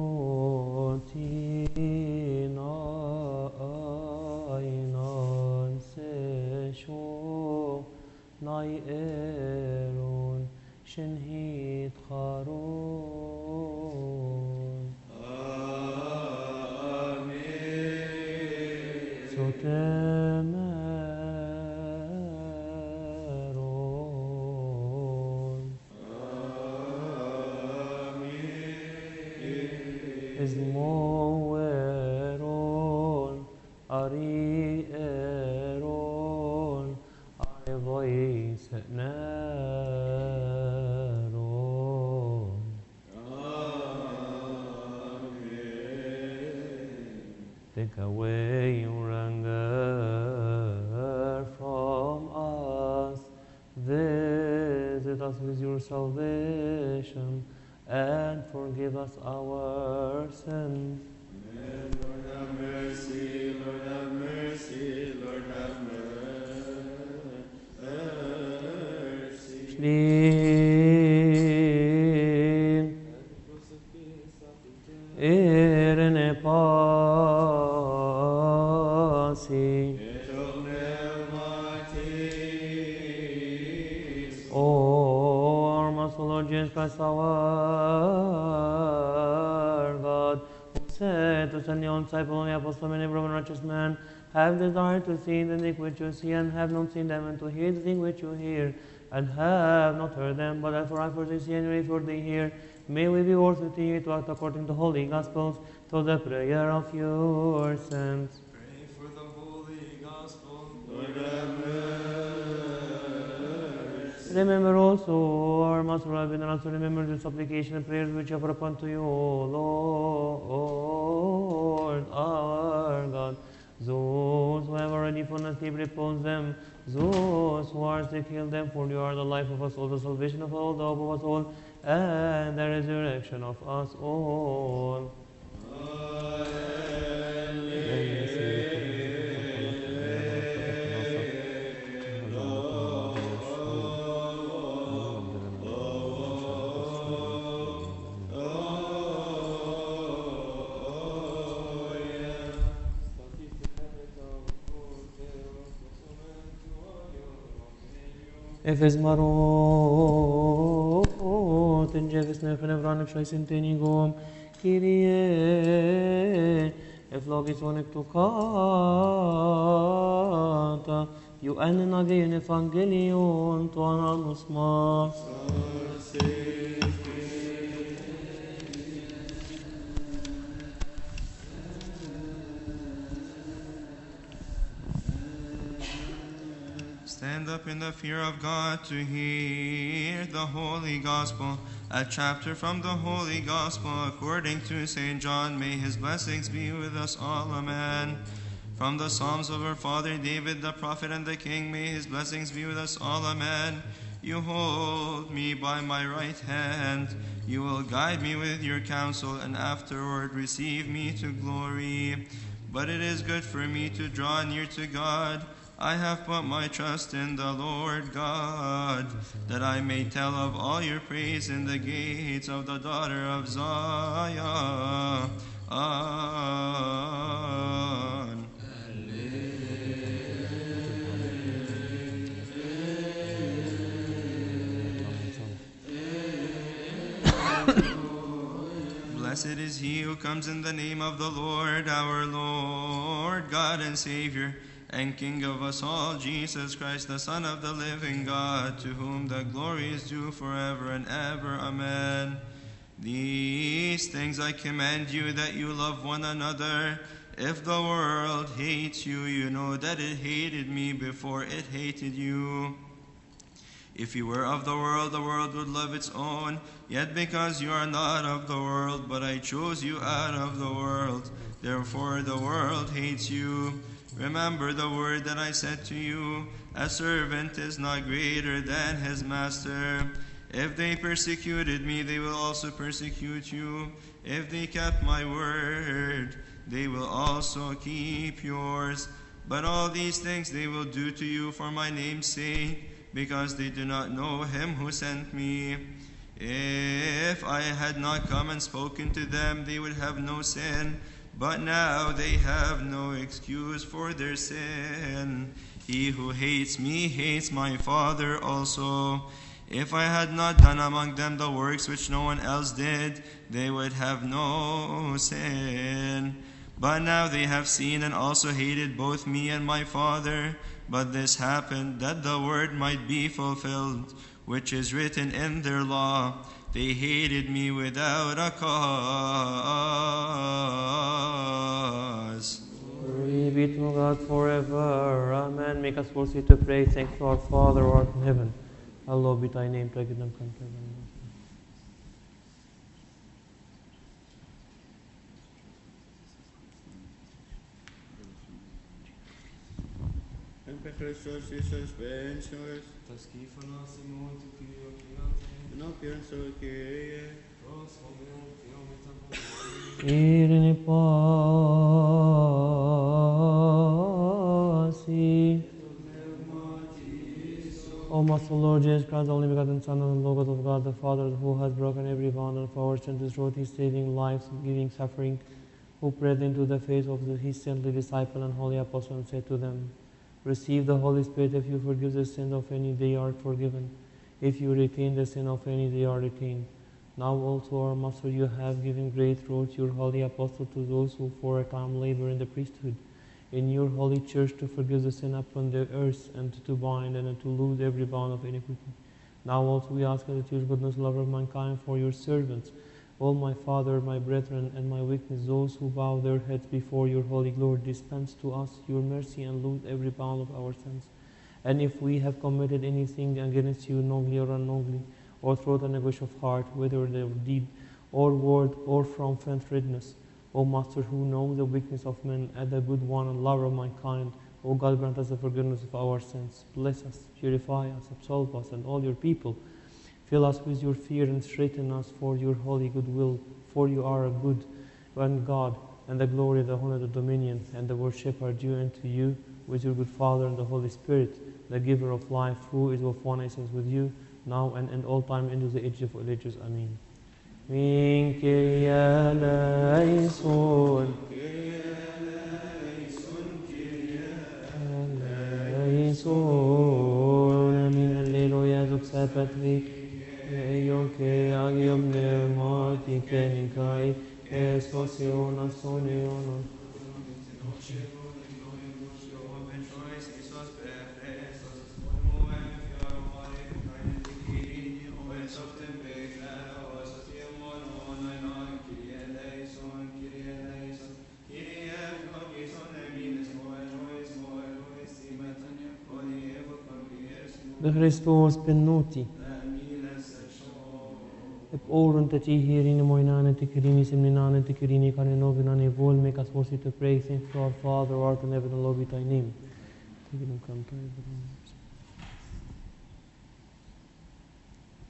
tina ainan sesho nai eron shenhit charon. Amen. Sotemeron. Ismoeron. Arieron. Arvois neron. Take away your anger from us. Visit us with your salvation and forgive us our sins. Lord have mercy, Lord have mercy, Lord have mercy. Shlin irene pasi. O merciful Lord Jesus Christ, our God, who said to send your disciple and the apostle, many brave and righteous men, have desired to see the things which you see, and have not seen them, and to hear the things which you hear, and have not heard them. But therefore I for they see and wait for they hear. May we be worthy to you to act according to the holy Gospels, to the prayer of your saints. Pray for the Holy Gospel. Lord have mercy. Remember also our Master Rabbi, and also remember the supplication and prayers which offer upon to you, O Lord, our God. Those who have already fallen asleep, repose them. Those who are sick, heal them, for you are the life of us all, the salvation of all, the hope of us all, and the resurrection of us all. Efes marot in Jevis nefenevranik shaisintenigom Kyrie eflogis onik tukata you anenage in evangelion to anamus mas. Stand up in the fear of God to hear the Holy Gospel. A chapter from the Holy Gospel according to St. John. May his blessings be with us all. Amen. From the Psalms of our father David, the prophet and the king, may his blessings be with us all. Amen. You hold me by my right hand. You will guide me with your counsel, and afterward receive me to glory. But it is good for me to draw near to God. I have put my trust in the Lord God, that I may tell of all your praise in the gates of the daughter of Zion. Blessed is he who comes in the name of the Lord, our Lord, God and Savior, and King of us all, Jesus Christ, the Son of the living God, to whom the glory is due forever and ever. Amen. These things I command you, that you love one another. If the world hates you, you know that it hated me before it hated you. If you were of the world would love its own. Yet because you are not of the world, but I chose you out of the world, therefore the world hates you. Remember the word that I said to you, a servant is not greater than his master. If they persecuted me, they will also persecute you. If they kept my word, they will also keep yours. But all these things they will do to you for my name's sake, because they do not know him who sent me. If I had not come and spoken to them, they would have no sin. But now they have no excuse for their sin. He who hates me hates my Father also. If I had not done among them the works which no one else did, they would have no sin. But now they have seen and also hated both me and my Father. But this happened that the word might be fulfilled, which is written in their law. They hated me without a cause. Glory be to God forever. Amen. Make us worthy to pray. Thanks to our Father who art in heaven. Hallowed be thy name. Thy kingdom come. Thy will be done. Empe Christos Iisus Bensius, Τα σκύφωνα σημών του Κύριου κοινάτε, ενώπιον σου Κύριε, πρόσφομεν Θεό μετά από Ειρήνη πάση. O merciful Lord Jesus Christ, the only begotten Son and Logos of God, the Father, who has broken every bond of our sins, and wrote his saving life, giving suffering, who prayed into the face of his saintly disciple and holy apostle, and said to them, receive the Holy Spirit. If you forgive the sin of any, they are forgiven. If you retain the sin of any, they are retained. Now also, our Master, you have given great road your holy apostle to those who for a time labor in the priesthood, in your holy church, to forgive the sin upon the earth, and to bind and to loose every bound of iniquity. Now also we ask that your goodness, love of mankind, for your servants, all my Father, my brethren, and my weakness, those who bow their heads before your holy glory, dispense to us your mercy and loose every bound of our sins. And if we have committed anything against you, knowingly or unknowingly, or through the anguish of heart, whether they were deed or word or from faint-readiness, O Master, who knows the weakness of men, and the good one and lover of mankind, O God, grant us the forgiveness of our sins. Bless us, purify us, absolve us, and all your people. Fill us with your fear and straighten us for your holy goodwill. For you are a good one God, and the glory, the honor, the dominion, and the worship are due unto you, with your good Father and the Holy Spirit, the giver of life, who is of one essence with you, now and in all time, into the age of all ages. Amen. Min Kyrie eleison, eleison, amin, alleluia, zuxet Patri, Eion che agium pneumatiche Nicai, escosion asonion. De Christus pennuti. Ep orun te ti hearing moinane te kirini simninane te kirini kanenovina vol make us worthy to pray. Thank you, our Father, who art in heaven, hallowed be thy name. Thy kingdom come, thy will be done.